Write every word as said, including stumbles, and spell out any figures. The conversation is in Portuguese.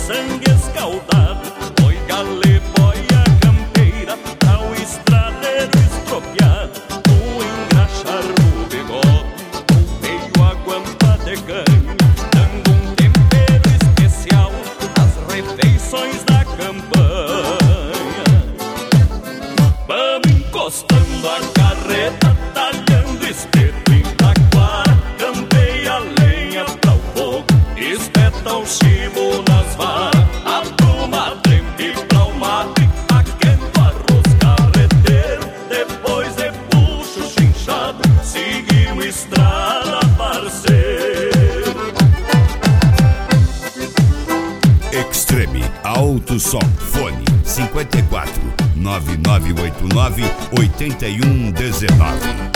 sangue escaldado. Foi galê, boia campeira, ao estradeiro estropiado. O engraxar o bigode, o meio a guampa de canha, dando um tempero especial às refeições da campanha. Vamos encostando a carreta, talhando espeto em taquara, campeia a lenha pra o fogo, espeta o chimo nas varas, a pluma trempe pra o mate, aquento arroz carreteiro, depois de puxo chinchado, seguimos estrada, parceiro. Extreme Alto Som. Fone cinquenta e quatro, nove nove oito nove, oito um um nove.